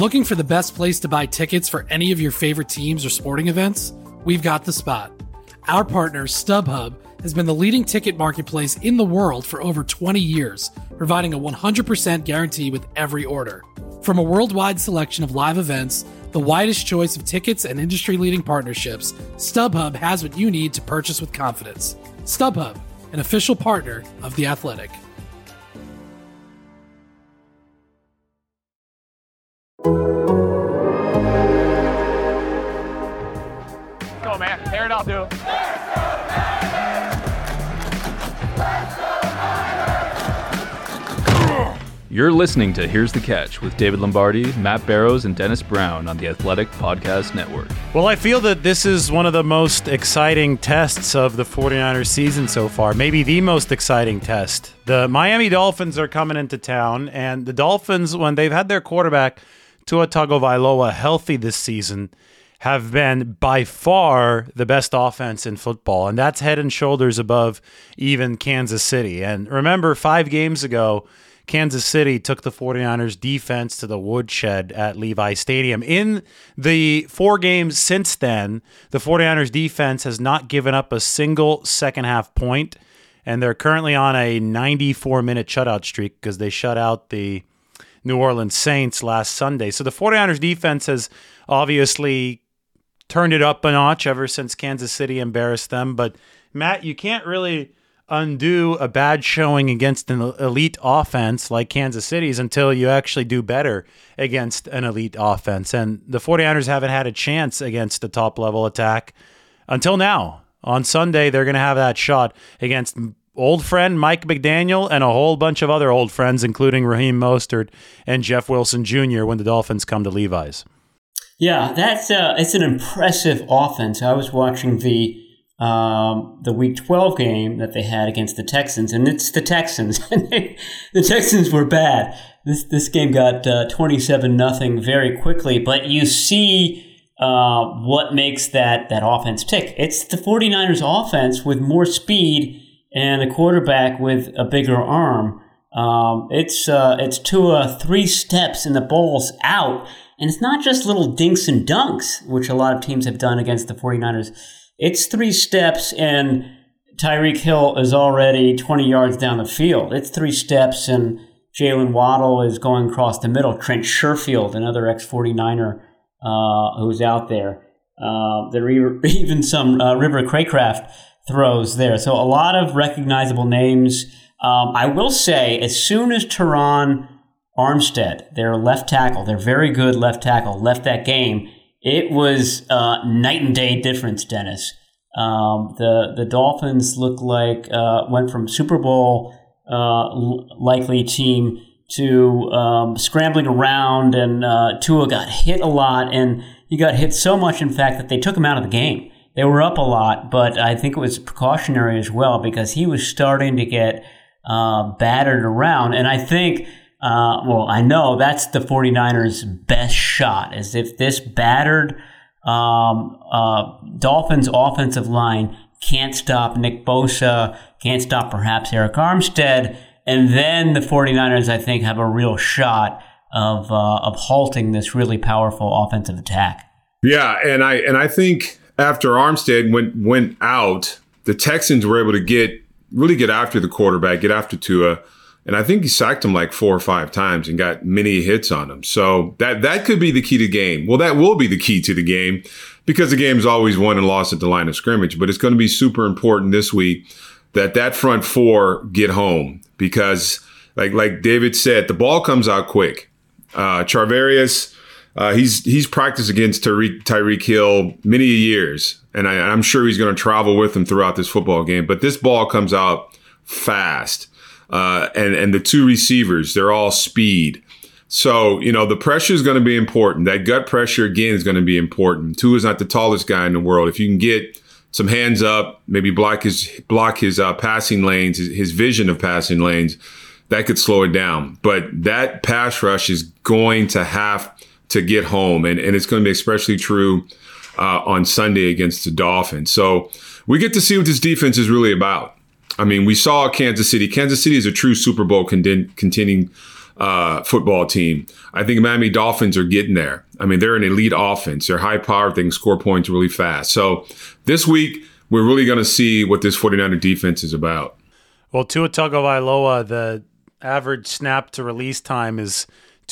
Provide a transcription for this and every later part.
Looking for the best place to buy tickets for any of your favorite teams or sporting events? We've got the spot. Our partner, StubHub, has been the leading ticket marketplace in the world for over 20 years, providing a 100% guarantee with every order. From a worldwide selection of live events, the widest choice of tickets and industry-leading partnerships, StubHub has what you need to purchase with confidence. StubHub, an official partner of The Athletic. Go, man. Tear it up, dude. You're listening to Here's the Catch with David Lombardi, Matt Barrows, and Dennis Brown on the Athletic Podcast Network. Well, I feel that this is one of the most exciting tests of the 49ers season so far, maybe the most exciting test. The Miami Dolphins are coming into town, and the Dolphins, when they've had their quarterback, Tua Tagovailoa, healthy this season, have been by far the best offense in football, and that's head and shoulders above even Kansas City. And remember, 5 games ago, Kansas City took the 49ers defense to the woodshed at Levi Stadium. In the 4 games since then, the 49ers defense has not given up a single second half point, and they're currently on a 94-minute shutout streak because they shut out the New Orleans Saints last Sunday. So the 49ers defense has obviously turned it up a notch ever since Kansas City embarrassed them. But Matt, you can't really undo a bad showing against an elite offense like Kansas City's until you actually do better against an elite offense. And the 49ers haven't had a chance against the top-level attack until now. On Sunday, they're going to have that shot against old friend Mike McDaniel and a whole bunch of other old friends, including Raheem Mostert and Jeff Wilson Jr. when the Dolphins come to Levi's. Yeah, it's an impressive offense. I was watching the Week 12 game that they had against the Texans, and it's the Texans. The Texans were bad. This game got 27-0 very quickly, but you see what makes that offense tick. It's the 49ers offense with more speed and a quarterback with a bigger arm. It's Tua 3 steps and the ball's out. And it's not just little dinks and dunks, which a lot of teams have done against the 49ers. It's 3 steps and Tyreek Hill is already 20 yards down the field. It's 3 steps and Jalen Waddle is going across the middle. Trent Sherfield, another ex-49er who's out there. There are even some River Craycraft throws there. So a lot of recognizable names. I will say, as soon as Teron Armstead, their left tackle, their very good left tackle, left that game, it was night and day difference, Dennis. The Dolphins look like went from Super Bowl likely team to scrambling around, and Tua got hit a lot, and he got hit so much, in fact, that they took him out of the game. They were up a lot, but I think it was precautionary as well because he was starting to get battered around, and I think I know that's the 49ers' best shot, as if this battered Dolphins offensive line can't stop Nick Bosa, can't stop perhaps Eric Armstead, and then the 49ers, I think, have a real shot of halting this really powerful offensive attack. Yeah, and I think after Armstead went out, the Texans were able to really get after the quarterback, get after Tua. And I think he sacked him like 4 or 5 times and got many hits on him. So that could be the key to the game. Well, that will be the key to the game because the game is always won and lost at the line of scrimmage. But it's going to be super important this week that front 4 get home because, like David said, the ball comes out quick. Charvarius, he's practiced against Tyreek Hill many years, and I'm sure he's going to travel with him throughout this football game. But this ball comes out fast. And the 2 receivers, they're all speed. So, the pressure is going to be important. That gut pressure, again, is going to be important. Tua is not the tallest guy in the world. If you can get some hands up, maybe block his passing lanes, his vision of passing lanes, that could slow it down. But that pass rush is going to have to get home. And it's going to be especially true on Sunday against the Dolphins. So we get to see what this defense is really about. I mean, we saw Kansas City. Kansas City is a true Super Bowl contending football team. I think Miami Dolphins are getting there. I mean, they're an elite offense. They're high powered. They can score points really fast. So this week, we're really going to see what this 49er defense is about. Well, Tua Tagovailoa, the average snap to release time is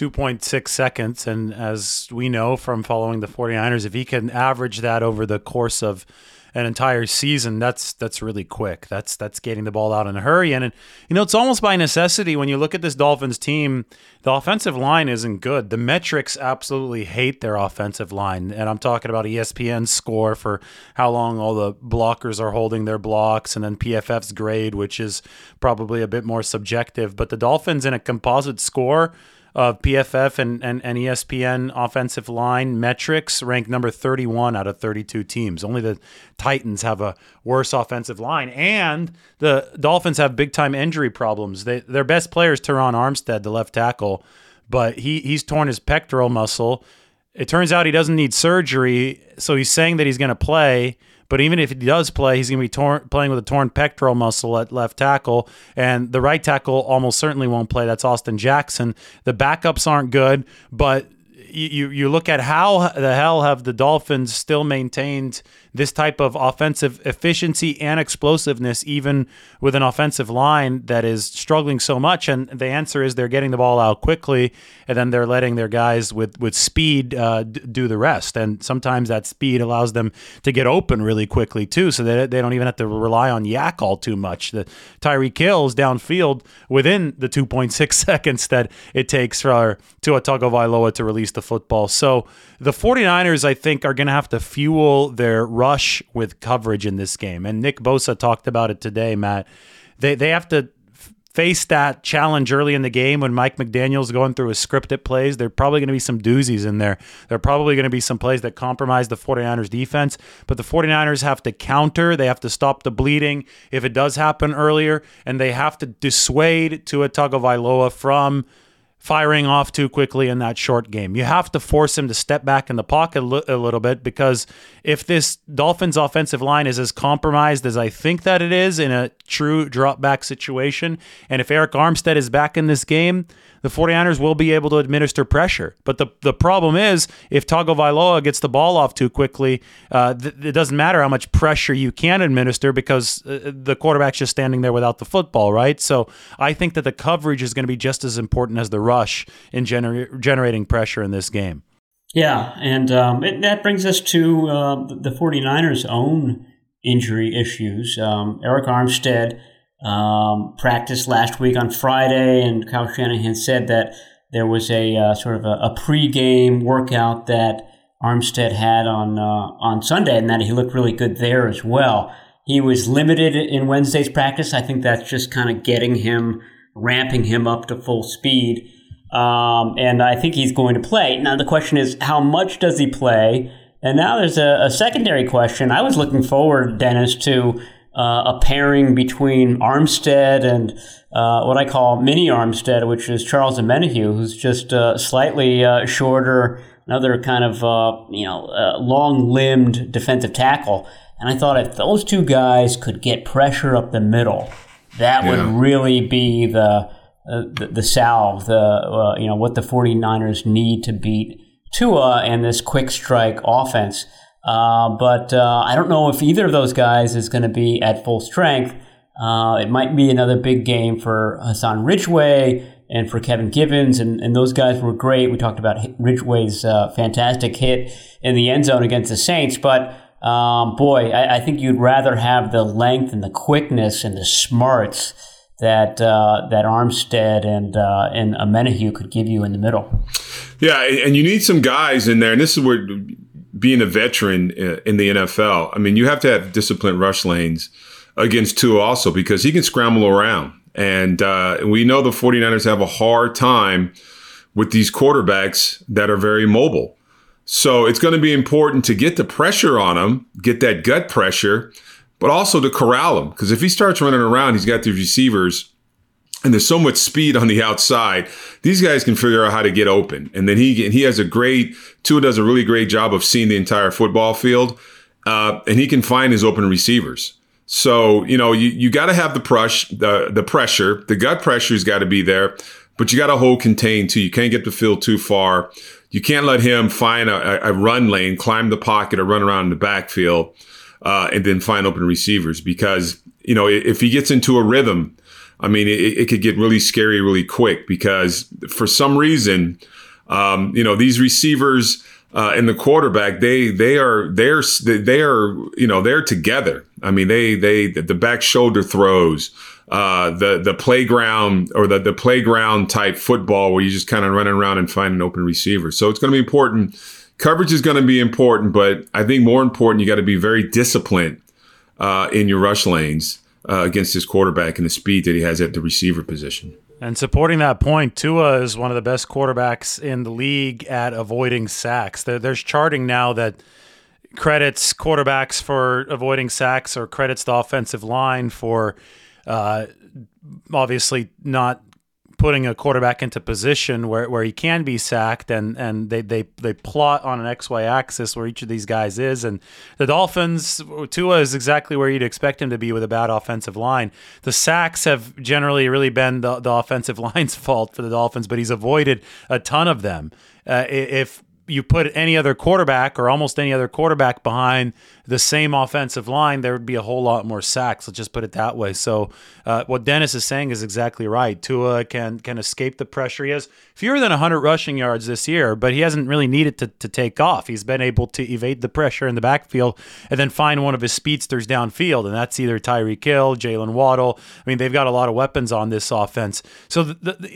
2.6 seconds. And as we know from following the 49ers, if he can average that over the course of an entire season, that's really quick. That's getting the ball out in a hurry. And it's almost by necessity when you look at this Dolphins team, the offensive line isn't good. The metrics absolutely hate their offensive line. And I'm talking about ESPN's score for how long all the blockers are holding their blocks, and then PFF's grade, which is probably a bit more subjective. But the Dolphins in a composite score of PFF and ESPN offensive line metrics rank number 31 out of 32 teams. Only the Titans have a worse offensive line, and the Dolphins have big-time injury problems. Their best player is Teron Armstead, the left tackle, but he's torn his pectoral muscle. It turns out he doesn't need surgery, so he's saying that he's going to play. But even if he does play, he's going to be playing with a torn pectoral muscle at left tackle. And the right tackle almost certainly won't play. That's Austin Jackson. The backups aren't good, but you look at how the hell have the Dolphins still maintained this type of offensive efficiency and explosiveness, even with an offensive line that is struggling so much. And the answer is they're getting the ball out quickly, and then they're letting their guys with speed do the rest. And sometimes that speed allows them to get open really quickly too, so that they don't even have to rely on yak all too much. The Tyreek Hill's downfield within the 2.6 seconds that it takes for Tua Tagovailoa to release the football. So the 49ers, I think, are going to have to fuel their rush with coverage in this game. And Nick Bosa talked about it today, Matt. They have to face that challenge early in the game when Mike McDaniel's going through his scripted plays. There are probably going to be some doozies in there. There are probably going to be some plays that compromise the 49ers defense, but the 49ers have to counter. They have to stop the bleeding if it does happen earlier, and they have to dissuade Tua Tagovailoa from firing off too quickly in that short game. You have to force him to step back in the pocket a little bit, because if this Dolphins offensive line is as compromised as I think that it is in a true drop back situation, and if Arik Armstead is back in this game, the 49ers will be able to administer pressure. But the problem is, if Tagovailoa gets the ball off too quickly, it doesn't matter how much pressure you can administer, because the quarterback's just standing there without the football, right? So I think that the coverage is going to be just as important as the rush in generating pressure in this game. Yeah, and that brings us to the 49ers' own injury issues. Arik Armstead practiced last week on Friday, and Kyle Shanahan said that there was a sort of a pre-game workout that Armstead had on Sunday, and that he looked really good there as well. He was limited in Wednesday's practice. I think that's just kind of ramping him up to full speed. And I think he's going to play. Now, the question is, how much does he play? And now there's a secondary question. I was looking forward, Dennis, to a pairing between Armstead and what I call mini Armstead, which is Charles Omenihu, who's just slightly shorter, another kind of long-limbed defensive tackle. And I thought if those two guys could get pressure up the middle, that would really be the salve, what the 49ers need to beat Tua and this quick strike offense. But I don't know if either of those guys is going to be at full strength. It might be another big game for Hassan Ridgeway and for Kevin Gibbons, and those guys were great. We talked about Ridgeway's fantastic hit in the end zone against the Saints, but I think you'd rather have the length and the quickness and the smarts that Armstead and Omenihu could give you in the middle. Yeah, and you need some guys in there, and this is where being a veteran in the NFL, I mean, you have to have disciplined rush lanes against Tua also, because he can scramble around. And we know the 49ers have a hard time with these quarterbacks that are very mobile. So it's going to be important to get the pressure on him, get that gut pressure, but also to corral him. Because if he starts running around, he's got the receivers, and there's so much speed on the outside, these guys can figure out how to get open. And then Tua does a really great job of seeing the entire football field, and he can find his open receivers. So, you got to have the pressure. The gut pressure's got to be there. but you got to hold contained too. You can't get the field too far. You can't let him find a run lane, climb the pocket, or run around in the backfield, and then find open receivers. Because, if he gets into a rhythm, I mean, it could get really scary really quick, because for some reason, these receivers and the quarterback, they're together. I mean, the back shoulder throws, the playground or the playground type football where you just kind of running around and find an open receiver. So it's going to be important. Coverage is going to be important, but I think more important, you got to be very disciplined in your rush lanes against this quarterback and the speed that he has at the receiver position. And supporting that point, Tua is one of the best quarterbacks in the league at avoiding sacks. There's charting now that credits quarterbacks for avoiding sacks or credits the offensive line for obviously not putting a quarterback into position where he can be sacked, and they plot on an XY axis where each of these guys is. And the Dolphins, Tua is exactly where you'd expect him to be with a bad offensive line. The sacks have generally really been the offensive line's fault for the Dolphins, but he's avoided a ton of them. If you put any other quarterback or almost any other quarterback behind the same offensive line, there would be a whole lot more sacks. Let's just put it that way. So what Dennis is saying is exactly right. Tua can escape the pressure. He has fewer than 100 rushing yards this year, but he hasn't really needed to take off. He's been able to evade the pressure in the backfield and then find one of his speedsters downfield, and that's either Tyreek Hill, Jalen Waddle. I mean, they've got a lot of weapons on this offense. So,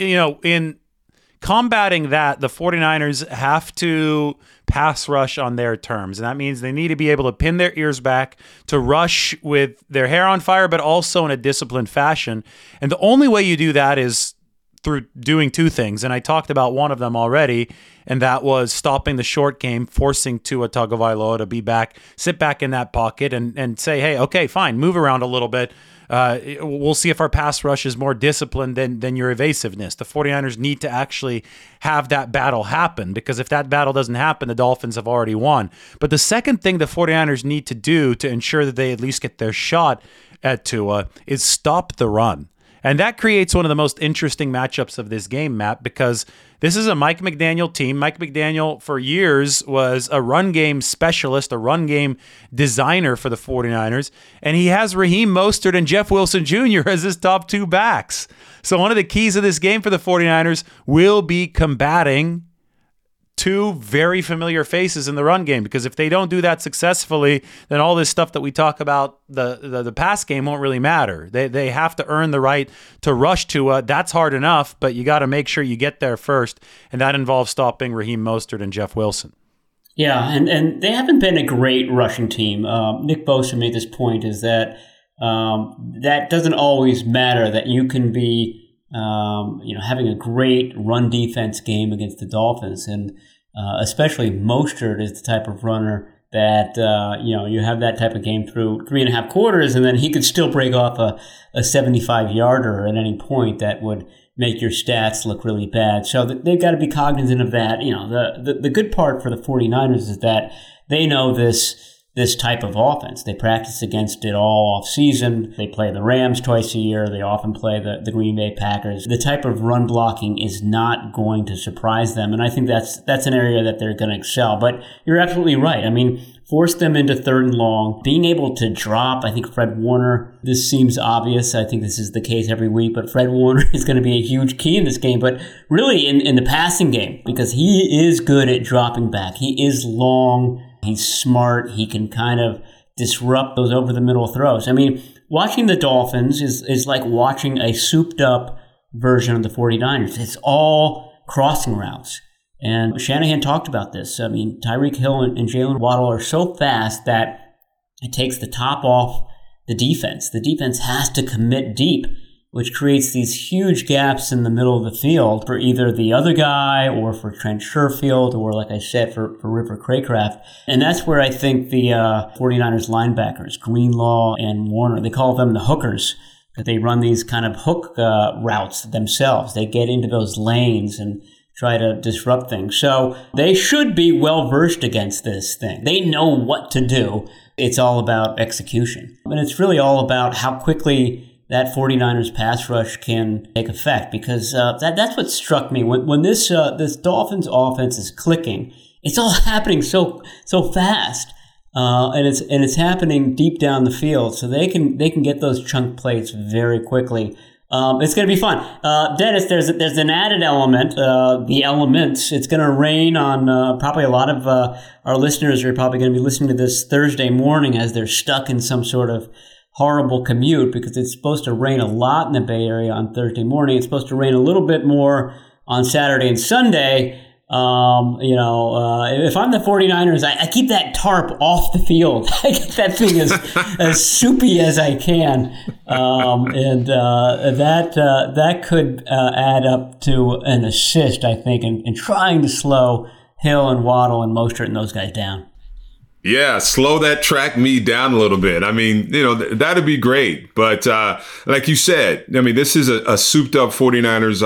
in combating that, the 49ers have to pass rush on their terms. And that means they need to be able to pin their ears back, to rush with their hair on fire, but also in a disciplined fashion. And the only way you do that is through doing two things. And I talked about one of them already, and that was stopping the short game, forcing Tua Tagovailoa to be back, sit back in that pocket and say, hey, okay, fine, move around a little bit. We'll see if our pass rush is more disciplined than your evasiveness. The 49ers need to actually have that battle happen, because if that battle doesn't happen, the Dolphins have already won. But the second thing the 49ers need to do to ensure that they at least get their shot at Tua is stop the run. And that creates one of the most interesting matchups of this game, Matt, because this is a Mike McDaniel team. Mike McDaniel, for years, was a run game specialist, a run game designer for the 49ers, and he has Raheem Mostert and Jeff Wilson Jr. as his top two backs. So one of the keys of this game for the 49ers will be combating two very familiar faces in the run game, because if they don't do that successfully, then all this stuff that we talk about, the pass game, won't really matter. They have to earn the right to rush Tua. That's hard enough, but you got to make sure you get there first, and that involves stopping Raheem Mostert and Jeff Wilson. Yeah, and they haven't been a great rushing team. Nick Bosa made this point, is that that doesn't always matter, that you can be having a great run defense game against the Dolphins. And especially Mostert is the type of runner that, you have that type of game through 3.5 quarters, and then he could still break off a 75-yarder at any point that would make your stats look really bad. So they've got to be cognizant of that. The good part for the 49ers is that they know this type of offense. They practice against it all off season. They play the Rams twice a year. They often play the Green Bay Packers. The type of run blocking is not going to surprise them, and I think that's an area that they're going to excel. But you're absolutely right. I mean, force them into 3rd and long. Being able to drop, I think Fred Warner, this seems obvious. I think this is the case every week, but Fred Warner is going to be a huge key in this game. But really in the passing game, because he is good at dropping back. He is long. He's smart. He can kind of disrupt those over-the-middle throws. I mean, watching the Dolphins is like watching a souped-up version of the 49ers. It's all crossing routes. And Shanahan talked about this. I mean, Tyreek Hill and Jalen Waddle are so fast that it takes the top off the defense. The defense has to commit deep, which creates these huge gaps in the middle of the field for either the other guy or for Trent Sherfield or, like I said, for River Craycraft. And that's where I think the 49ers linebackers, Greenlaw and Warner, they call them the hookers, that they run these kind of hook routes themselves. They get into those lanes and try to disrupt things. So they should be well-versed against this thing. They know what to do. It's all about execution. And it's really all about how quickly that 49ers pass rush can take effect, because that's what struck me when this Dolphins offense is clicking. It's all happening so fast, and it's happening deep down the field, so they can get those chunk plays very quickly. It's going to be fun. Dennis, there's an added element, the elements. It's going to rain on probably a lot of our listeners are probably going to be listening to this Thursday morning as they're stuck in some sort of horrible commute, because it's supposed to rain a lot in the Bay Area on Thursday morning. It's supposed to rain a little bit more on Saturday and Sunday. If I'm the 49ers, I keep that tarp off the field. I get that thing as soupy as I can. That could add up to an assist, I think, in trying to slow Hill and Waddle and Mostert and those guys down. Yeah, slow that track meet down a little bit. I mean, that'd be great. But like you said, I mean, this is a souped up 49ers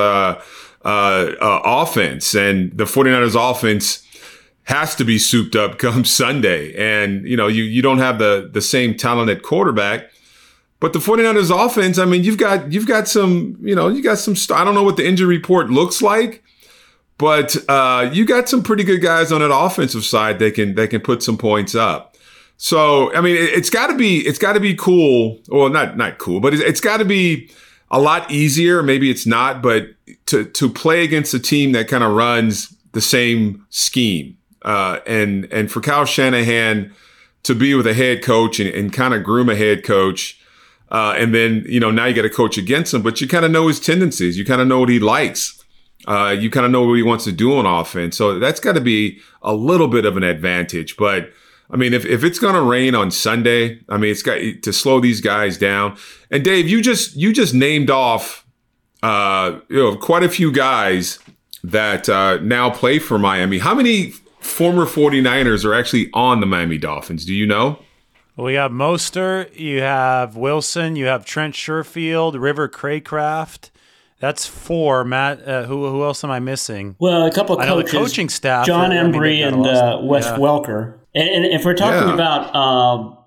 offense, and the 49ers offense has to be souped up come Sunday. And, you don't have the same talent at quarterback, but the 49ers offense, I mean, you've got some, I don't know what the injury report looks like, but you got some pretty good guys on that offensive side that can put some points up. So, I mean, it's got to be cool. Well, not cool, but it's got to be a lot easier. Maybe it's not, but to play against a team that kind of runs the same scheme, and for Kyle Shanahan to be with a head coach and kind of groom a head coach, and then now you got to coach against him, but you kind of know his tendencies, you kind of know what he likes. You kind of know what he wants to do on offense. So that's got to be a little bit of an advantage. But, I mean, if it's going to rain on Sunday, I mean, it's got to slow these guys down. And, Dave, you just named off quite a few guys that now play for Miami. How many former 49ers are actually on the Miami Dolphins? Do you know? Well, you have Mostert, you have Wilson, you have Trent Sherfield, River Craycraft. That's 4, Matt. Who else am I missing? Well, a couple of coaches. I know the coaching staff. John Embry and Wes Welker. And if we're talking about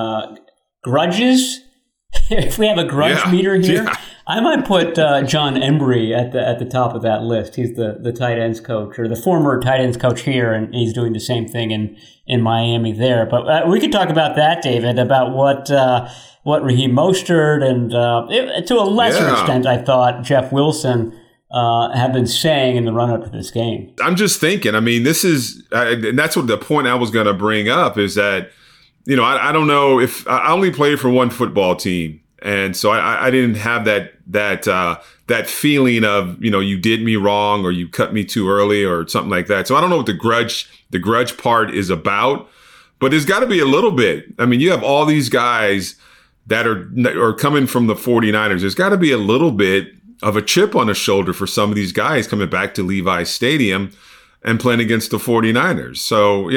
grudges, if we have a grudge meter here, I might put John Embry at the top of that list. He's the tight ends coach, or the former tight ends coach here, and he's doing the same thing in Miami there. But we could talk about that, David, about what Raheem Mostert and to a lesser extent, I thought, Jeff Wilson have been saying in the run-up to this game. I'm just thinking, I mean, this is, and that's what the point I was going to bring up is that, I don't know if I only played for one football team. And so I didn't have that feeling of, you did me wrong or you cut me too early or something like that. So I don't know what the grudge part is about, but there's got to be a little bit. I mean, you have all these guys that are coming from the 49ers. There's got to be a little bit of a chip on the shoulder for some of these guys coming back to Levi's Stadium and playing against the 49ers. So,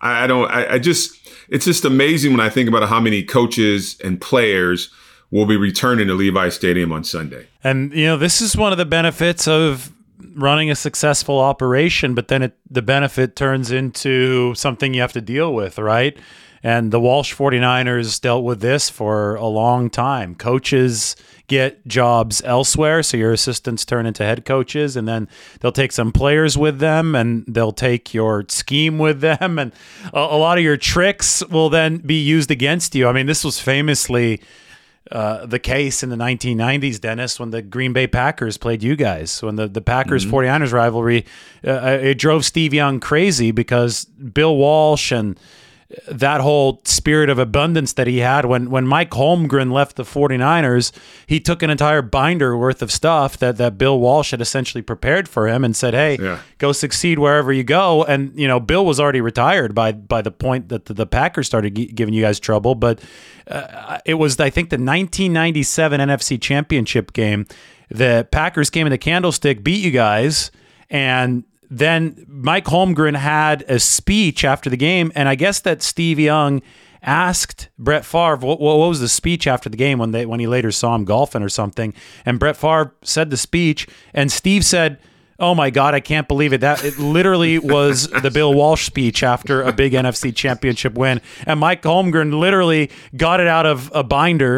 it's just amazing when I think about how many coaches and players will be returning to Levi's Stadium on Sunday. And, this is one of the benefits of running a successful operation, but then the benefit turns into something you have to deal with, right? And the Walsh 49ers dealt with this for a long time. Coaches get jobs elsewhere, so your assistants turn into head coaches, and then they'll take some players with them, and they'll take your scheme with them, and a lot of your tricks will then be used against you. I mean, this was famously the case in the 1990s, Dennis, when the Green Bay Packers played you guys. When the Packers-49ers rivalry, it drove Steve Young crazy because Bill Walsh and that whole spirit of abundance that he had. When Mike Holmgren left the 49ers, he took an entire binder worth of stuff that Bill Walsh had essentially prepared for him and said, hey, go succeed wherever you go. And, Bill was already retired by the point that the Packers started giving you guys trouble. But it was, I think, the 1997 NFC Championship game. The Packers came in the Candlestick, beat you guys, and then Mike Holmgren had a speech after the game, and I guess that Steve Young asked Brett Favre what was the speech after the game when he later saw him golfing or something, and Brett Favre said the speech, and Steve said, "Oh my God, I can't believe it! That it literally was the Bill Walsh speech after a big NFC Championship win." And Mike Holmgren literally got it out of a binder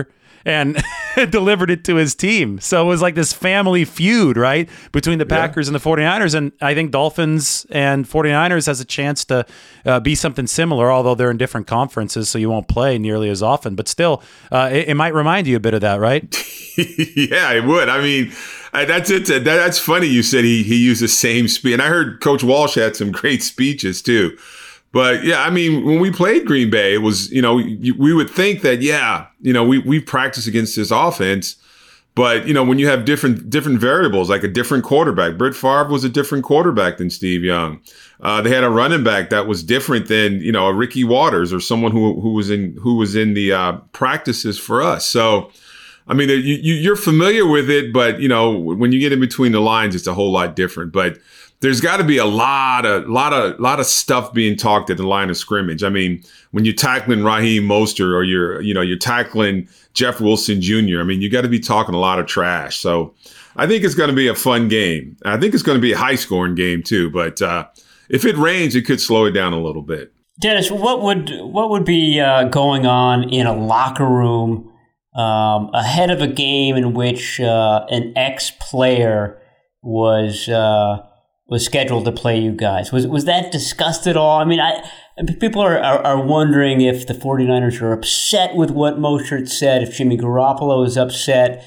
and delivered it to his team. So it was like this family feud, right, between the Packers and the 49ers. And I think Dolphins and 49ers has a chance to be something similar, although they're in different conferences, so you won't play nearly as often. But still, it might remind you a bit of that, right? Yeah, it would. I mean, that's it. That's funny you said he used the same speech. And I heard Coach Walsh had some great speeches too. But yeah, I mean, when we played Green Bay, it was, we would think that, we practice against this offense. But, when you have different variables, like a different quarterback, Brett Favre was a different quarterback than Steve Young. They had a running back that was different than, a Ricky Waters or someone who was in the practices for us. So, I mean, you're familiar with it, but, when you get in between the lines, it's a whole lot different. But there's got to be a lot of stuff being talked at the line of scrimmage. I mean, when you're tackling Raheem Mostert or you're tackling Jeff Wilson Jr., I mean, you got to be talking a lot of trash. So I think it's going to be a fun game. I think it's going to be a high scoring game too. But if it rains, it could slow it down a little bit. Dennis, what would be going on in a locker room ahead of a game in which an ex-player was scheduled to play you guys? Was that discussed at all? I mean, people are wondering if the 49ers are upset with what Mostert said, if Jimmy Garoppolo is upset.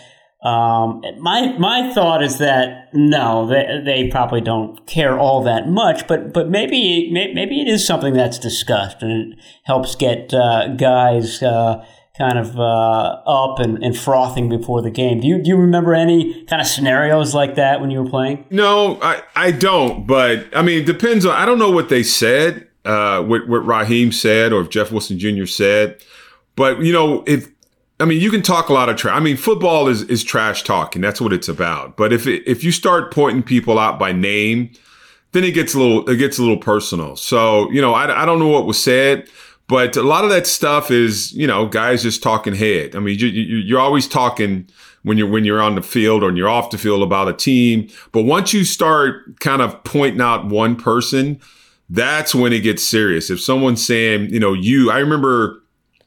My thought is that no, they probably don't care all that much, but maybe it is something that's discussed and it helps get guys kind of up and frothing before the game. Do you remember any kind of scenarios like that when you were playing? No, I don't. But I mean, it depends on. I don't know what they said, what Raheem said, or if Jeff Wilson Jr. said. But you can talk a lot of trash. I mean, football is trash talking. That's what it's about. But if you start pointing people out by name, then it gets a little personal. So I don't know what was said. But a lot of that stuff is, guys just talking head. I mean, you're always talking when you're on the field or when you're off the field about a team. But once you start kind of pointing out one person, that's when it gets serious. If someone's saying, I remember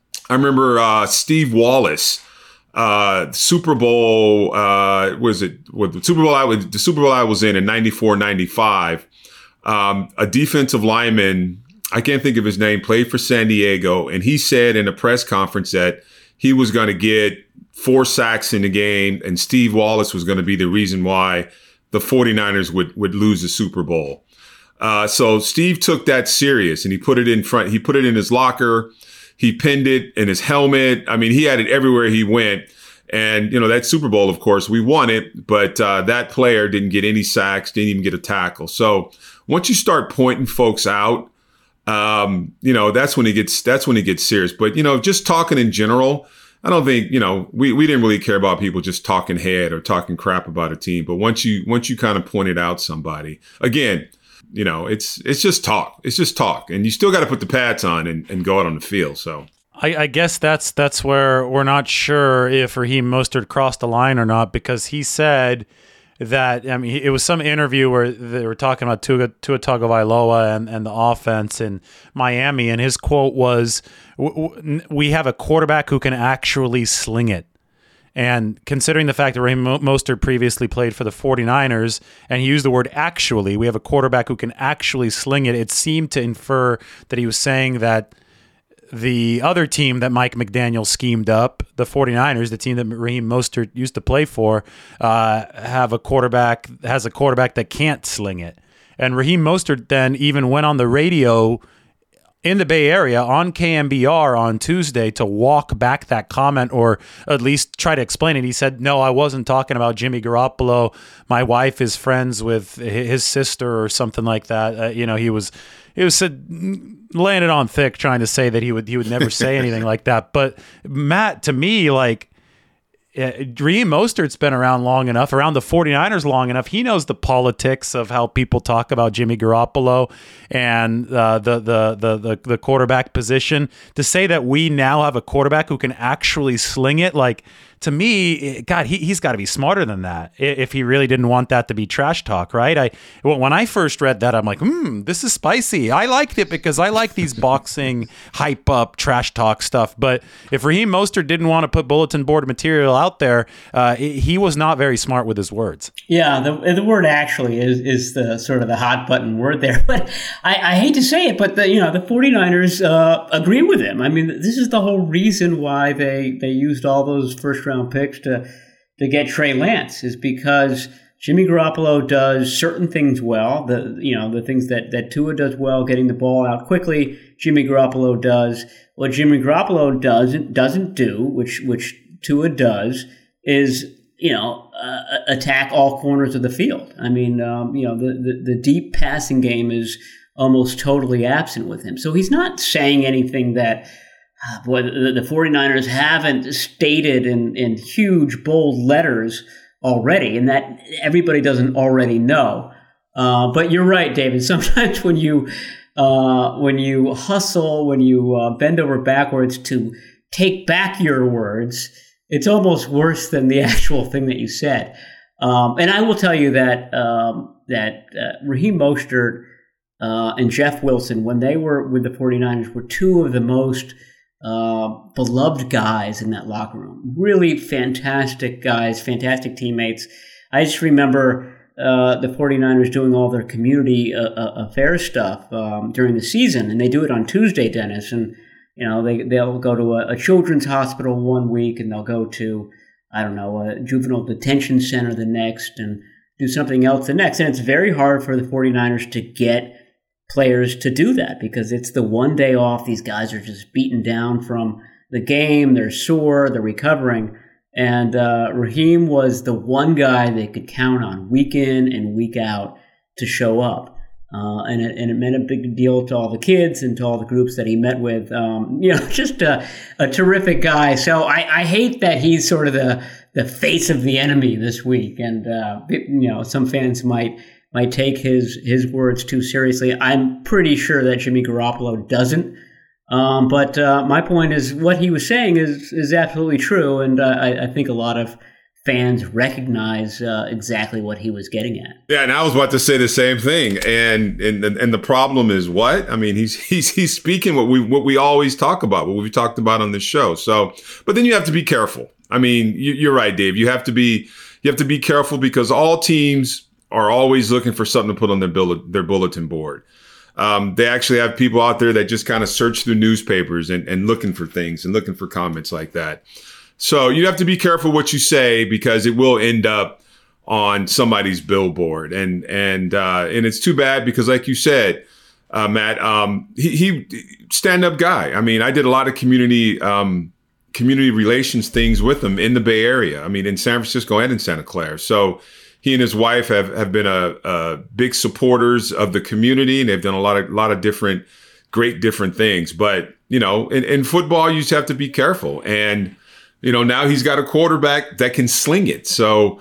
Steve Wallace, Super Bowl, the Super Bowl I was in 94, 95, a defensive lineman, I can't think of his name, played for San Diego, and he said in a press conference that he was going to get 4 sacks in the game, and Steve Wallace was going to be the reason why the 49ers would lose the Super Bowl. So Steve took that serious, and he put it in front. He put it in his locker. He pinned it in his helmet. I mean, he had it everywhere he went. And, that Super Bowl, of course, we won it, but that player didn't get any sacks, didn't even get a tackle. So once you start pointing folks out, that's when it gets serious. But, just talking in general, I don't think, we didn't really care about people just talking head or talking crap about a team. But once you kind of pointed out somebody, again, it's just talk. It's just talk. And you still got to put the pads on and go out on the field. So I guess that's where we're not sure if Raheem Mostert crossed the line or not, because he said that, I mean, it was some interview where they were talking about Tua Tagovailoa and the offense in Miami, and his quote was, "We have a quarterback who can actually sling it." And considering the fact that Raheem Mostert previously played for the 49ers, and he used the word actually, we have a quarterback who can actually sling it, it seemed to infer that he was saying that the other team that Mike McDaniel schemed up, the 49ers, the team that Raheem Mostert used to play for, has a quarterback that can't sling it. And Raheem Mostert then even went on the radio in the Bay Area on KMBR on Tuesday to walk back that comment, or at least try to explain it. He said, "No, I wasn't talking about Jimmy Garoppolo. My wife is friends with his sister," or something like that. He was laying it on thick, trying to say that he would never say anything like that. But Matt, to me, like, Raheem Mostert's been around the 49ers long enough. He knows the politics of how people talk about Jimmy Garoppolo and the quarterback position. To say that we now have a quarterback who can actually sling it, like, to me, God, he's got to be smarter than that if he really didn't want that to be trash talk, right? When I first read that, I'm like, this is spicy. I liked it because I like these boxing hype up trash talk stuff. But if Raheem Mostert didn't want to put bulletin board material out there, he was not very smart with his words. Yeah, the word actually is the sort of the hot button word there. But I hate to say it, but the 49ers agree with him. I mean, this is the whole reason why they used all those first round picks to get Trey Lance, is because Jimmy Garoppolo does certain things well. The things that Tua does well, getting the ball out quickly. Jimmy Garoppolo does what Jimmy Garoppolo doesn't do, which Tua does, is attack all corners of the field. I mean, the deep passing game is almost totally absent with him. So he's not saying anything that the 49ers haven't stated in huge, bold letters already, and that everybody doesn't already know. But you're right, David. Sometimes when you hustle, when you bend over backwards to take back your words, it's almost worse than the actual thing that you said. And I will tell you that Raheem Mostert and Jeff Wilson, when they were with the 49ers, were two of the most beloved guys in that locker room. Really fantastic guys, fantastic teammates. I just remember the 49ers doing all their community affairs stuff during the season, and they do it on Tuesday, Dennis. And they'll go to a children's hospital one week, and they'll go to, I don't know, a juvenile detention center the next, and do something else the next. And it's very hard for the 49ers to get players to do that because it's the one day off. These guys are just beaten down from the game. They're sore. They're recovering. And Raheem was the one guy they could count on week in and week out to show up. And it meant a big deal to all the kids and to all the groups that he met with. Just a terrific guy. So I hate that he's sort of the face of the enemy this week. And, some fans might take his words too seriously. I'm pretty sure that Jimmy Garoppolo doesn't. But my point is what he was saying is absolutely true. And I think a lot of fans recognize exactly what he was getting at. Yeah, and I was about to say the same thing. And the problem is what? I mean, he's speaking what we always talk about, what we've talked about on this show. So, but then you have to be careful. I mean, you're right, Dave. You have to be careful because all teams are always looking for something to put on their bulletin board. They actually have people out there that just kind of search through newspapers and looking for things and looking for comments like that. So you have to be careful what you say because it will end up on somebody's billboard. And it's too bad because like you said, Matt, he stand-up guy. I mean, I did a lot of community relations things with him in the Bay Area. I mean, in San Francisco and in Santa Clara. So he and his wife have been a big supporters of the community, and they've done a lot of different things. But in football, you just have to be careful. And now he's got a quarterback that can sling it. So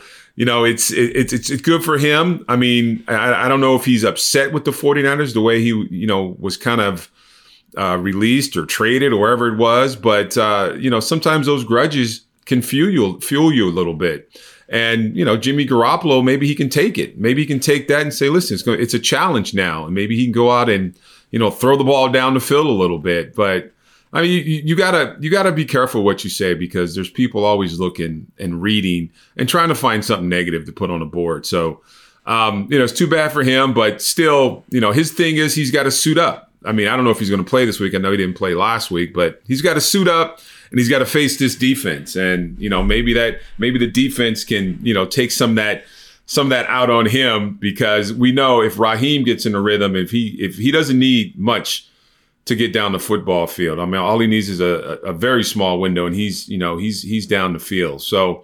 it's good for him. I mean, I don't know if he's upset with the 49ers the way he was kind of released or traded or wherever it was. But sometimes those grudges can fuel you a little bit. And, Jimmy Garoppolo, maybe he can take it. Maybe he can take that and say, listen, it's a challenge now. And maybe he can go out and, throw the ball down the field a little bit. But, I mean, you gotta be careful what you say because there's people always looking and reading and trying to find something negative to put on the board. So, it's too bad for him. But still, his thing is he's got to suit up. I mean, I don't know if he's going to play this week. I know he didn't play last week. But he's got to suit up. And he's got to face this defense, and maybe the defense can take some of that out on him because we know if Raheem gets in a rhythm, if he doesn't need much to get down the football field. I mean, all he needs is a very small window, and he's down the field. So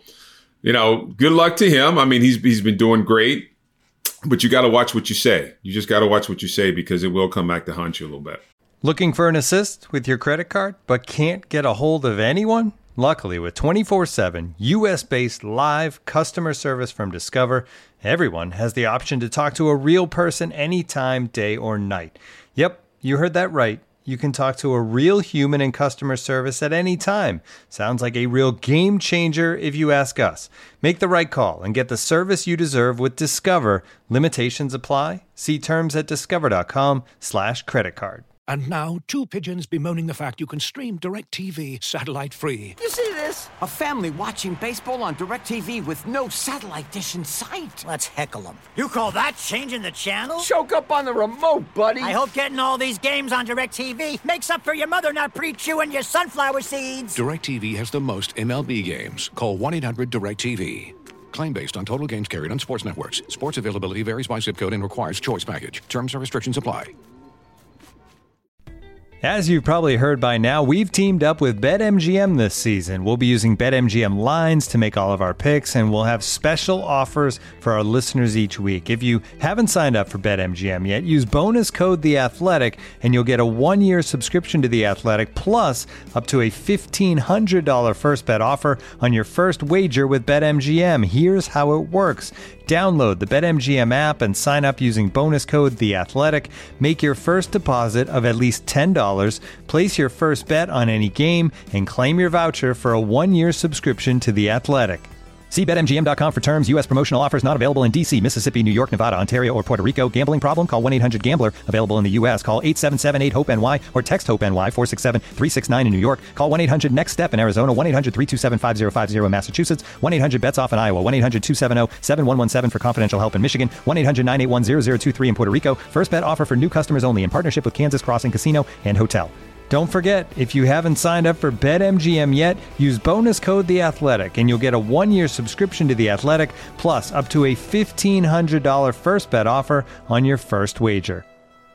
good luck to him. I mean, he's been doing great, but you got to watch what you say. You just got to watch what you say because it will come back to haunt you a little bit. Looking for an assist with your credit card, but can't get a hold of anyone? Luckily, with 24/7 U.S.-based live customer service from Discover, everyone has the option to talk to a real person anytime, day or night. Yep, you heard that right. You can talk to a real human in customer service at any time. Sounds like a real game changer if you ask us. Make the right call and get the service you deserve with Discover. Limitations apply. See terms at discover.com/creditcard. And now, two pigeons bemoaning the fact you can stream DirecTV satellite-free. You see this? A family watching baseball on DirecTV with no satellite dish in sight. Let's heckle them. You call that changing the channel? Choke up on the remote, buddy. I hope getting all these games on DirecTV makes up for your mother not pre-chewing your sunflower seeds. DirecTV has the most MLB games. Call 1-800-DirecTV. Claim based on total games carried on sports networks. Sports availability varies by zip code and requires choice package. Terms and restrictions apply. As you've probably heard by now, we've teamed up with BetMGM this season. We'll be using BetMGM lines to make all of our picks, and we'll have special offers for our listeners each week. If you haven't signed up for BetMGM yet, use bonus code The Athletic, and you'll get a 1-year subscription to The Athletic, plus up to a $1,500 first bet offer on your first wager with BetMGM. Here's how it works. Download the BetMGM app and sign up using bonus code The Athletic. Make your first deposit of at least $10. Place your first bet on any game and claim your voucher for a 1-year subscription to The Athletic. See BetMGM.com for terms. U.S. promotional offers not available in D.C., Mississippi, New York, Nevada, Ontario, or Puerto Rico. Gambling problem? Call 1-800-GAMBLER. Available in the U.S. Call 877-8-HOPE-NY or text HOPE-NY 467-369 in New York. Call 1-800-NEXT-STEP in Arizona. 1-800-327-5050 in Massachusetts. 1-800-BETS-OFF in Iowa. 1-800-270-7117 for confidential help in Michigan. 1-800-981-0023 in Puerto Rico. First bet offer for new customers only in partnership with Kansas Crossing Casino and Hotel. Don't forget, if you haven't signed up for BetMGM yet, use bonus code The Athletic, and you'll get a 1-year subscription to The Athletic, plus up to a $1,500 first bet offer on your first wager.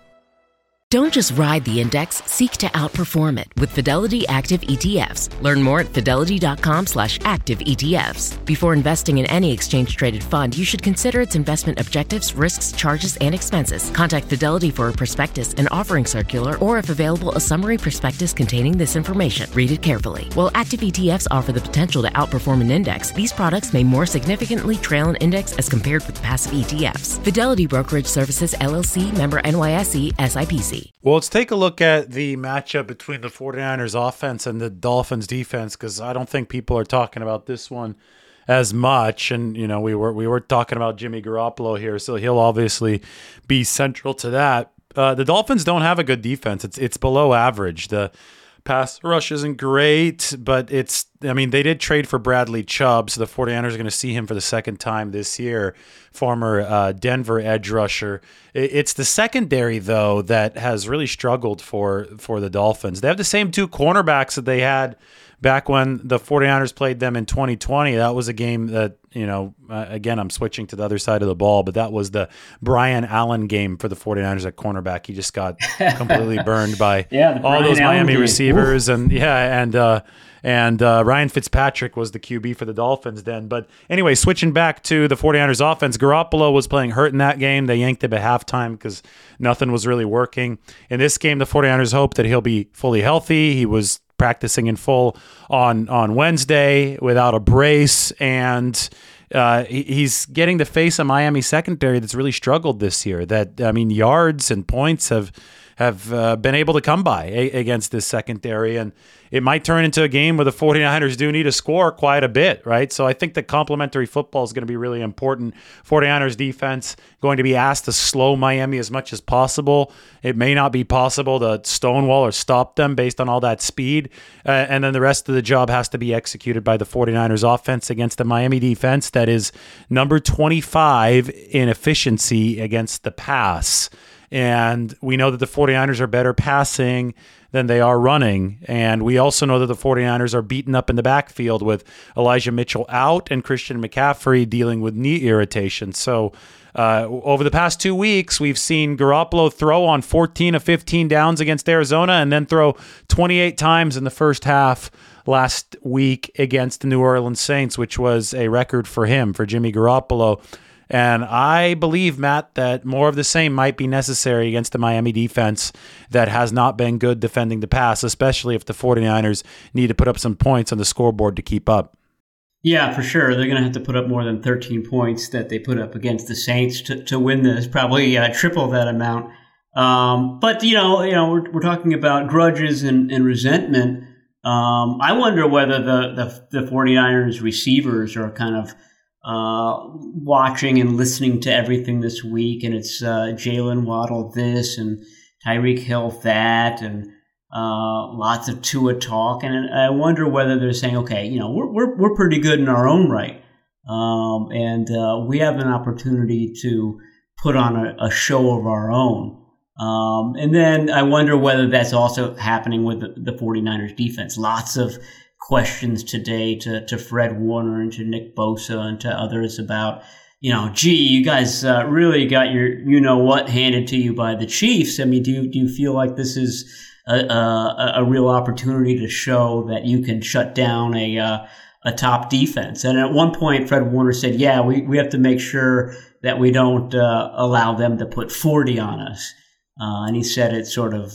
Don't just ride the index, seek to outperform it with Fidelity Active ETFs. Learn more at fidelity.com/active ETFs. Before investing in any exchange-traded fund, you should consider its investment objectives, risks, charges, and expenses. Contact Fidelity for a prospectus, an offering circular, or if available, a summary prospectus containing this information. Read it carefully. While active ETFs offer the potential to outperform an index, these products may more significantly trail an index as compared with passive ETFs. Fidelity Brokerage Services, LLC, member NYSE, SIPC. Well, let's take a look at the matchup between the 49ers offense and the Dolphins defense, because I don't think people are talking about this one as much. And, you know, we were talking about Jimmy Garoppolo here, so he'll obviously be central to that. The Dolphins don't have a good defense. It's below average. The pass rush isn't great, but they did trade for Bradley Chubb, so the 49ers are going to see him for the second time this year, former Denver edge rusher. It's the secondary, though, that has really struggled for the Dolphins. They have the same two cornerbacks that they had back when the 49ers played them in 2020. That was a game that, again, I'm switching to the other side of the ball, but that was the Brian Allen game for the 49ers at cornerback. He just got completely burned by all those Miami receivers. Oof. And Ryan Fitzpatrick was the QB for the Dolphins then. But anyway, switching back to the 49ers offense, Garoppolo was playing hurt in that game. They yanked him at halftime because nothing was really working. In this game, the 49ers hope that he'll be fully healthy. He was practicing in full on Wednesday without a brace, and he's getting to face a Miami secondary that's really struggled this year. Yards and points have been able to come by against this secondary, and it might turn into a game where the 49ers do need to score quite a bit, right? So I think that complementary football is going to be really important. 49ers defense going to be asked to slow Miami as much as possible. It may not be possible to stonewall or stop them based on all that speed, and then the rest of the job has to be executed by the 49ers offense against the Miami defense that is number 25 in efficiency against the pass. And we know that the 49ers are better passing than they are running. And we also know that the 49ers are beaten up in the backfield with Elijah Mitchell out and Christian McCaffrey dealing with knee irritation. So over the past 2 weeks, we've seen Garoppolo throw on 14 of 15 downs against Arizona and then throw 28 times in the first half last week against the New Orleans Saints, which was a record for Jimmy Garoppolo. And I believe, Matt, that more of the same might be necessary against the Miami defense that has not been good defending the pass, especially if the 49ers need to put up some points on the scoreboard to keep up. Yeah, for sure. They're going to have to put up more than 13 points that they put up against the Saints to win this, probably triple that amount. But we're talking about grudges and resentment. I wonder whether the 49ers receivers are kind of watching and listening to everything this week, and it's Jalen Waddle this and Tyreek Hill that, and lots of Tua talk. And I wonder whether they're saying, okay, we're pretty good in our own right, and we have an opportunity to put on a show of our own. And then I wonder whether that's also happening with the 49ers defense. Lots of questions today to Fred Warner and to Nick Bosa and to others about, you guys really got your you-know-what handed to you by the Chiefs. I mean, do you feel like this is a real opportunity to show that you can shut down a top defense? And at one point, Fred Warner said, yeah, we have to make sure that we don't allow them to put 40 on us. And he said it sort of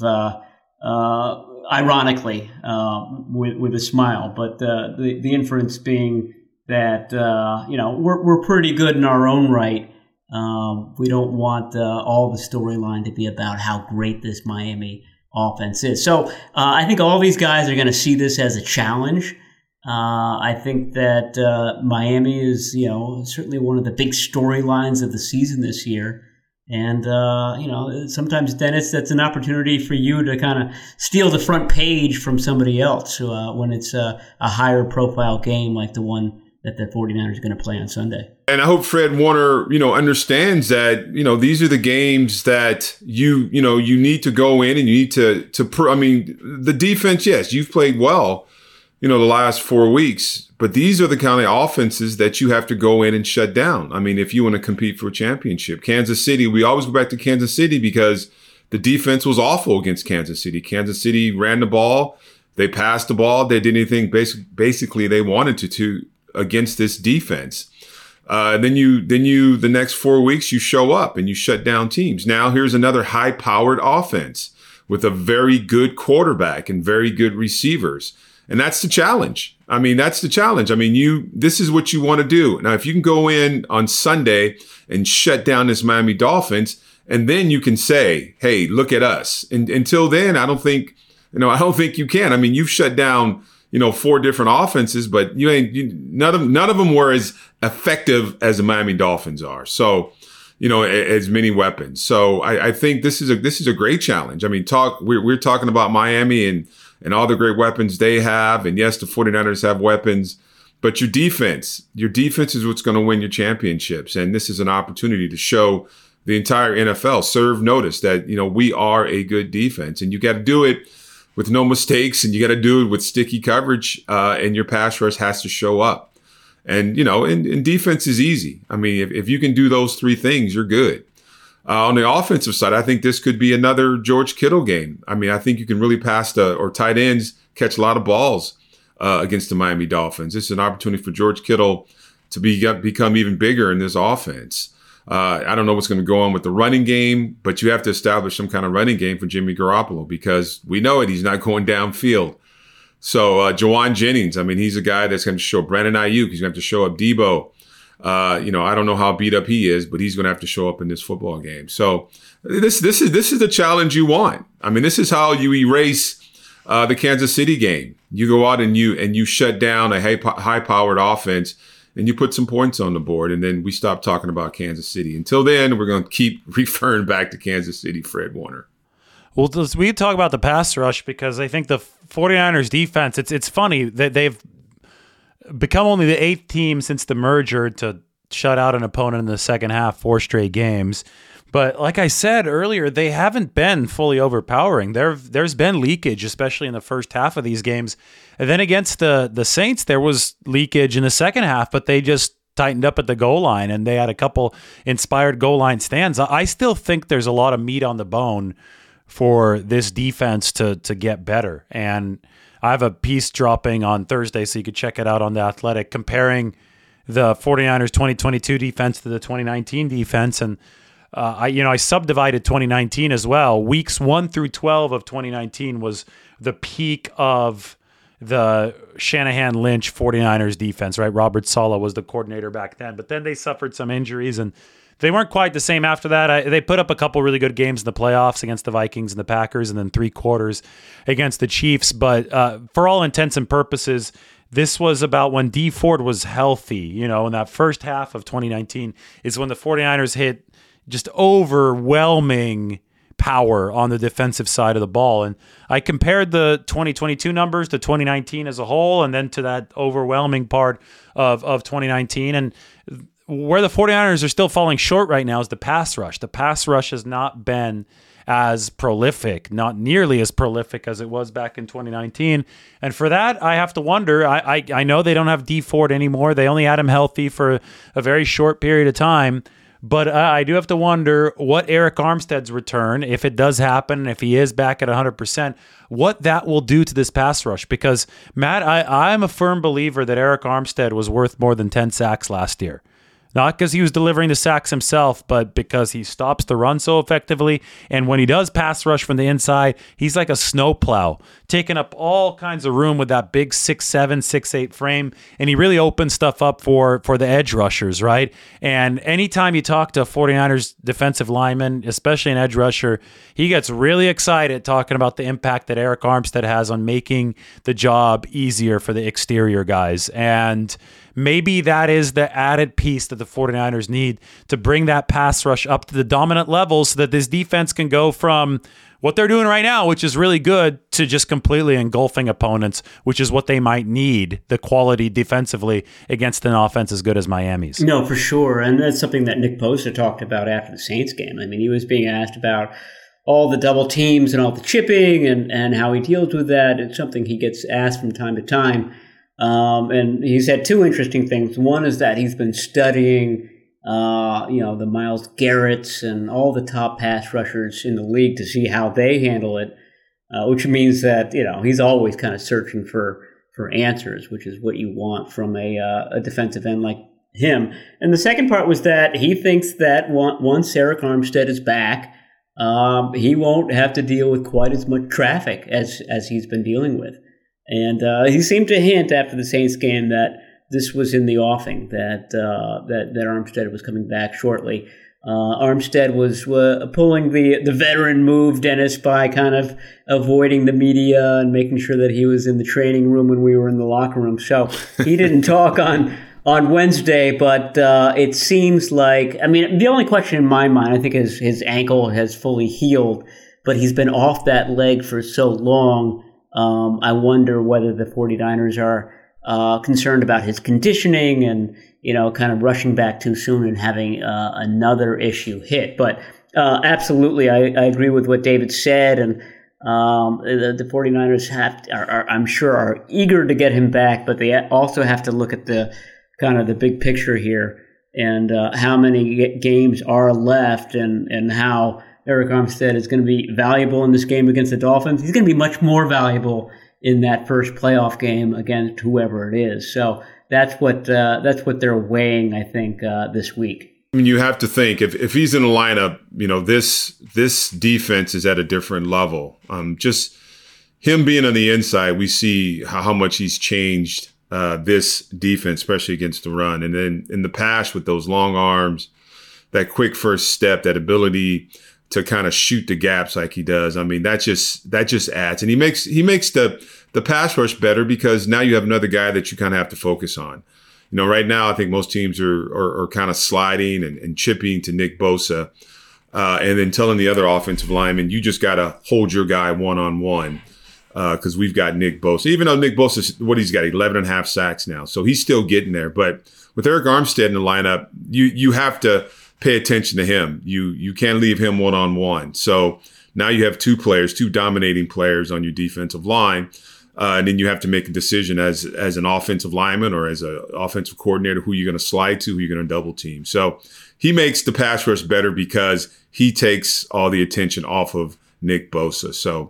ironically with a smile, but the inference being that we're pretty good in our own right. We don't want all the storyline to be about how great this Miami offense is. So I think all these guys are going to see this as a challenge. I think that Miami is certainly one of the big storylines of the season this year. And, sometimes, Dennis, that's an opportunity for you to kind of steal the front page from somebody else when it's a higher profile game like the one that the 49ers are going to play on Sunday. And I hope Fred Warner, understands that, these are the games that you need to go in and you need to the defense, yes, you've played well, the last 4 weeks. But these are the kind of offenses that you have to go in and shut down. I mean, if you want to compete for a championship. Kansas City, we always go back to Kansas City because the defense was awful against Kansas City. Kansas City ran the ball. They passed the ball. They did anything basically they wanted to against this defense. Then the next 4 weeks, you show up and you shut down teams. Now here's another high-powered offense with a very good quarterback and very good receivers. And that's the challenge. This is what you want to do. Now, if you can go in on Sunday and shut down this Miami Dolphins, and then you can say, hey, look at us. And until then, I don't think you can. I mean, you've shut down, 4 different offenses, but none of them were as effective as the Miami Dolphins are. So, as many weapons. So I think this is a great challenge. I mean, we're talking about Miami and all the great weapons they have. And yes, the 49ers have weapons, but your defense is what's going to win your championships. And this is an opportunity to show the entire NFL, serve notice that, we are a good defense, and you got to do it with no mistakes, and you got to do it with sticky coverage, and your pass rush has to show up. And, and defense is easy. I mean, if you can do those 3 things, you're good. On the offensive side, I think this could be another George Kittle game. I mean, I think you can really pass or tight ends catch a lot of balls against the Miami Dolphins. This is an opportunity for George Kittle to become even bigger in this offense. I don't know what's going to go on with the running game, but you have to establish some kind of running game for Jimmy Garoppolo because we know it. He's not going downfield. So Jawan Jennings, I mean, he's a guy that's going to show Brandon Ayuk. He's going to have to show up Debo. I don't know how beat up he is, but he's going to have to show up in this football game. So this is the challenge you want. I mean, this is how you erase the Kansas City game. You go out and you shut down a high-powered offense, and you put some points on the board, and then we stop talking about Kansas City. Until then, we're going to keep referring back to Kansas City, Fred Warner. Well, we talk about the pass rush because I think the 49ers defense, it's funny that they've become only the 8th team since the merger to shut out an opponent in the second half, 4 straight games. But like I said earlier, they haven't been fully overpowering. There's been leakage, especially in the first half of these games. And then against the Saints, there was leakage in the second half, but they just tightened up at the goal line, and they had a couple inspired goal line stands. I still think there's a lot of meat on the bone for this defense to get better. And I have a piece dropping on Thursday, so you could check it out on The Athletic, comparing the 49ers 2022 defense to the 2019 defense. And I subdivided 2019 as well. Weeks 1 through 12 of 2019 was the peak of the Shanahan-Lynch 49ers defense, right? Robert Saleh was the coordinator back then, but then they suffered some injuries and they weren't quite the same after that. They put up a couple really good games in the playoffs against the Vikings and the Packers, and then 3 quarters against the Chiefs. But for all intents and purposes, this was about when Dee Ford was healthy. In that first half of 2019 is when the 49ers hit just overwhelming power on the defensive side of the ball. And I compared the 2022 numbers to 2019 as a whole, and then to that overwhelming part of 2019. And where the 49ers are still falling short right now is the pass rush. The pass rush has not been as prolific, not nearly as prolific as it was back in 2019. And for that, I have to wonder, I know they don't have Dee Ford anymore. They only had him healthy for a very short period of time. But I do have to wonder what Arik Armstead's return, if it does happen, if he is back at 100%, what that will do to this pass rush. Because, Matt, I'm a firm believer that Arik Armstead was worth more than 10 sacks last year. Not because he was delivering the sacks himself, but because he stops the run so effectively. And when he does pass rush from the inside, he's like a snowplow, taking up all kinds of room with that big 6'7", 6'8" frame. And he really opens stuff up for the edge rushers, right? And anytime you talk to a 49ers defensive lineman, especially an edge rusher, he gets really excited talking about the impact that Arik Armstead has on making the job easier for the exterior guys. And maybe that is the added piece that the 49ers need to bring that pass rush up to the dominant level so that this defense can go from what they're doing right now, which is really good, to just completely engulfing opponents, which is what they might need, the quality defensively against an offense as good as Miami's. No, for sure. And that's something that Nick Bosa talked about after the Saints game. I mean, he was being asked about all the double teams and all the chipping and how he deals with that. It's something he gets asked from time to time. And he's had 2 interesting things. One is that he's been studying, the Myles Garretts and all the top pass rushers in the league to see how they handle it, which means that, he's always kind of searching for answers, which is what you want from a defensive end like him. And the second part was that he thinks that once Arik Armstead is back, he won't have to deal with quite as much traffic as he's been dealing with. And he seemed to hint after the Saints game that this was in the offing, that Armstead was coming back shortly. Armstead was pulling the veteran move, Dennis, by kind of avoiding the media and making sure that he was in the training room when we were in the locker room. So he didn't talk on Wednesday, but it seems like, the only question in my mind, I think, is his ankle has fully healed, but he's been off that leg for so long. I wonder whether the 49ers are concerned about his conditioning and, kind of rushing back too soon and having another issue hit. But absolutely, I agree with what David said. And the 49ers I'm sure, are eager to get him back, but they also have to look at the kind of the big picture here and how many games are left and how Arik Armstead is going to be valuable in this game against the Dolphins. He's going to be much more valuable in that first playoff game against whoever it is. So that's what they're weighing, I think, this week. You have to think if he's in the lineup, this defense is at a different level. Just him being on the inside, we see how much he's changed this defense, especially against the run. And then in the pass with those long arms, that quick first step, that ability to kind of shoot the gaps like he does. That just adds, and he makes the pass rush better because now you have another guy that you kind of have to focus on. Right now I think most teams are kind of sliding and chipping to Nick Bosa, and then telling the other offensive lineman, you just got to hold your guy one-on-one because we've got Nick Bosa. Even though Nick Bosa, what he's got, 11 and a half sacks now, so he's still getting there. But with Arik Armstead in the lineup, you have to pay attention to him. You can't leave him one-on-one. So now you have 2 dominating players on your defensive line. And then you have to make a decision as an offensive lineman or as an offensive coordinator who you're going to slide to, who you're going to double team. So he makes the pass rush better because he takes all the attention off of Nick Bosa. So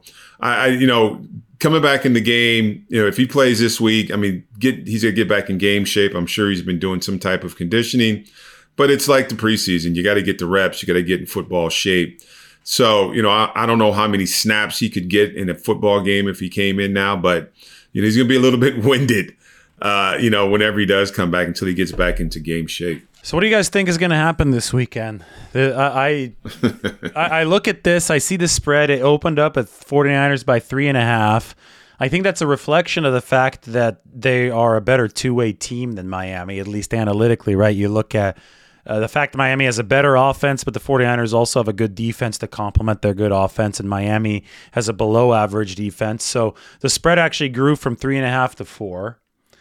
coming back in the game, if he plays this week, he's going to get back in game shape. I'm sure he's been doing some type of conditioning. But it's like the preseason. You got to get the reps. You got to get in football shape. So, I don't know how many snaps he could get in a football game if he came in now, but he's going to be a little bit winded, whenever he does come back until he gets back into game shape. So what do you guys think is going to happen this weekend? I look at this. I see the spread. It opened up at 49ers by 3.5. I think that's a reflection of the fact that they are a better two-way team than Miami, at least analytically, right? You look at the fact that Miami has a better offense, but the 49ers also have a good defense to complement their good offense, and Miami has a below-average defense. So the spread actually grew from 3.5 to 4.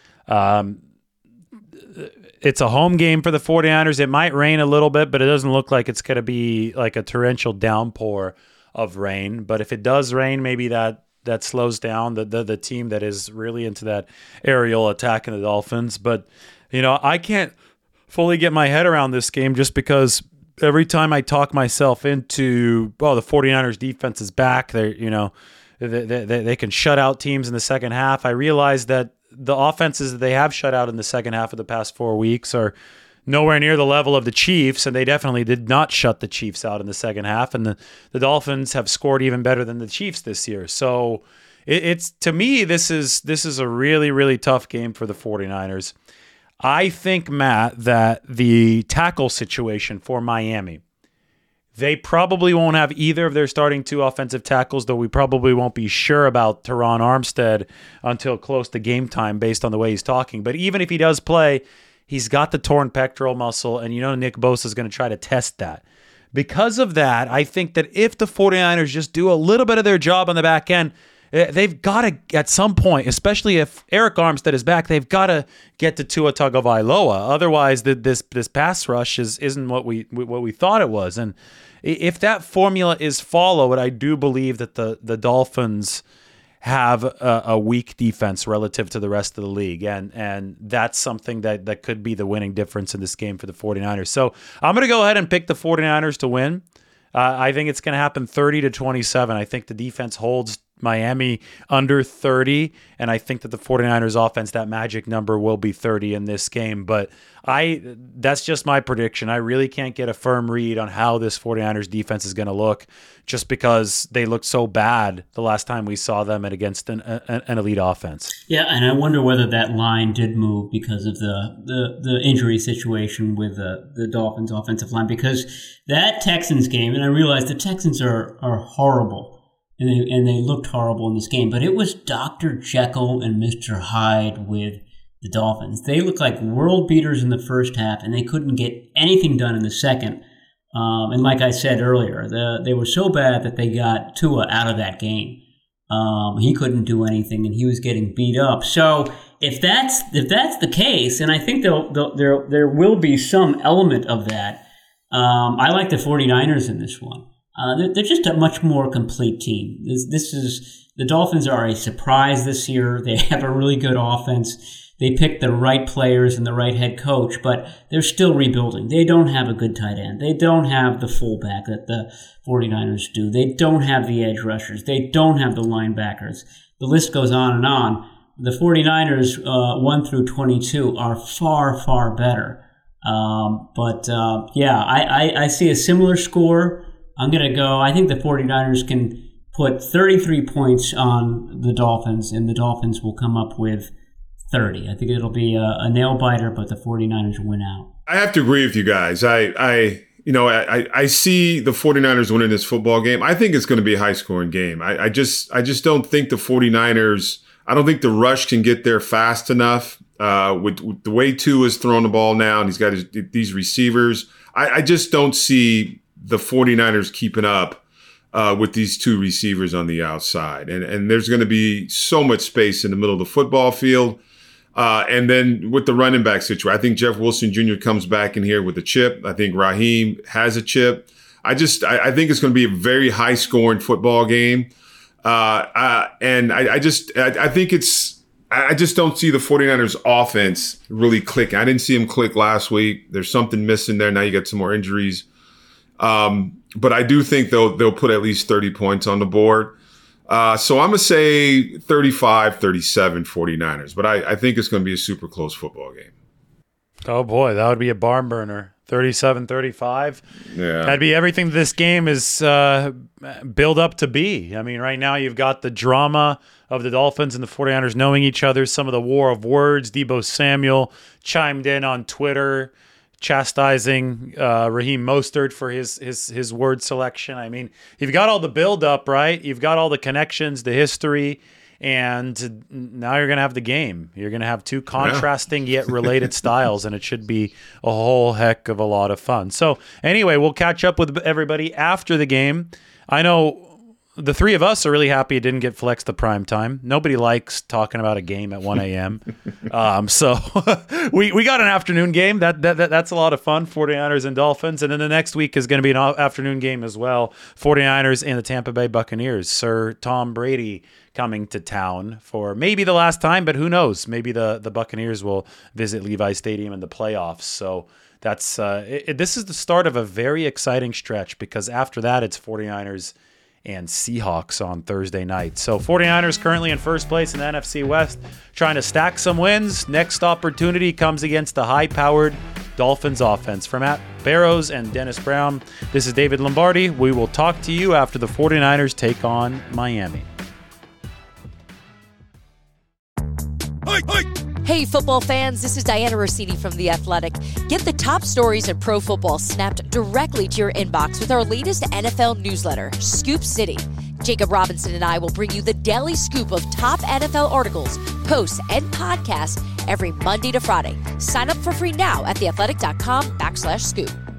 It's a home game for the 49ers. It might rain a little bit, but it doesn't look like it's going to be like a torrential downpour of rain. But if it does rain, maybe that slows down the team that is really into that aerial attack in the Dolphins. But, I can't fully get my head around this game just because every time I talk myself into, the 49ers defense is back. They can shut out teams in the second half. I realize that the offenses that they have shut out in the second half of the past 4 weeks are nowhere near the level of the Chiefs, and they definitely did not shut the Chiefs out in the second half, and the Dolphins have scored even better than the Chiefs this year. So it's to me, this is a really, really tough game for the 49ers. I think, Matt, that the tackle situation for Miami, they probably won't have either of their starting 2 offensive tackles, though we probably won't be sure about Teron Armstead until close to game time based on the way he's talking. But even if he does play, he's got the torn pectoral muscle, and Nick Bosa is going to try to test that. Because of that, I think that if the 49ers just do a little bit of their job on the back end, they've got to, at some point, especially if Eric Armstead is back, they've got to get to Tua Tagovailoa. Otherwise, this pass rush isn't what we thought it was. And if that formula is followed, I do believe that the Dolphins have a weak defense relative to the rest of the league. And that's something that could be the winning difference in this game for the 49ers. So I'm going to go ahead and pick the 49ers to win. I think it's going to happen 30-27. I think the defense holds Miami under 30, and I think that the 49ers offense, that magic number, will be 30 in this game. But that's just my prediction. I really can't get a firm read on how this 49ers defense is going to look just because they looked so bad the last time we saw them against an elite offense. Yeah, and I wonder whether that line did move because of the injury situation with the Dolphins offensive line, because that Texans game, and I realize the Texans are horrible. And they looked horrible in this game, but it was Dr. Jekyll and Mr. Hyde with the Dolphins. They looked like world beaters in the first half, and they couldn't get anything done in the second. And like I said earlier, they were so bad that they got Tua out of that game. He couldn't do anything, and he was getting beat up. So if that's the case, and I think there will be some element of that, I like the 49ers in this one. They're just a much more complete team. The Dolphins are a surprise this year. They have a really good offense. They picked the right players and the right head coach, but they're still rebuilding. They don't have a good tight end. They don't have the fullback that the 49ers do. They don't have the edge rushers. They don't have the linebackers. The list goes on and on. The 49ers, 1 through 22, are far, far better. I see a similar score. I'm going to go, I think the 49ers can put 33 points on the Dolphins, and the Dolphins will come up with 30. I think it'll be a nail-biter, but the 49ers win out. I have to agree with you guys. I see the 49ers winning this football game. I think it's going to be a high-scoring game. I just don't think the 49ers, I don't think the rush can get there fast enough. With the way Tua is throwing the ball now, and he's got these receivers, I just don't see the 49ers keeping up with these 2 receivers on the outside. And there's going to be so much space in the middle of the football field. And then with the running back situation, I think Jeff Wilson Jr. comes back in here with a chip. I think Raheem has a chip. I think it's going to be a very high-scoring football game. I just don't see the 49ers offense really clicking. I didn't see them click last week. There's something missing there. Now you got some more injuries. But I do think they'll put at least 30 points on the board. So I'm going to say 35-37 49ers. But I think it's going to be a super close football game. Oh, boy, that would be a barn burner. 37-35. Yeah. That'd be everything this game is built up to be. I mean, right now you've got the drama of the Dolphins and the 49ers knowing each other, some of the war of words. Deebo Samuel chimed in on Twitter chastising Raheem Mostert for his word selection. I mean, you've got all the build-up, right? You've got all the connections, the history, and now you're going to have the game. You're going to have two contrasting yet related styles, and it should be a whole heck of a lot of fun. So anyway, we'll catch up with everybody after the game. I know the three of us are really happy it didn't get flexed to prime time. Nobody likes talking about a game at 1 a.m. So we got an afternoon game. That's a lot of fun, 49ers and Dolphins. And then the next week is going to be an afternoon game as well, 49ers and the Tampa Bay Buccaneers. Sir Tom Brady coming to town for maybe the last time, but who knows? Maybe the Buccaneers will visit Levi Stadium in the playoffs. So that's this is the start of a very exciting stretch, because after that it's 49ers and Seahawks on Thursday night. So 49ers currently in first place in the NFC West, trying to stack some wins. Next opportunity comes against the high-powered Dolphins offense. For Matt Barrows and Dennis Brown, this is David Lombardi. We will talk to you after the 49ers take on Miami. Hey, football fans, this is Diana Rossini from The Athletic. Get the top stories in pro football snapped directly to your inbox with our latest NFL newsletter, Scoop City. Jacob Robinson and I will bring you the daily scoop of top NFL articles, posts, and podcasts every Monday to Friday. Sign up for free now at theathletic.com/scoop.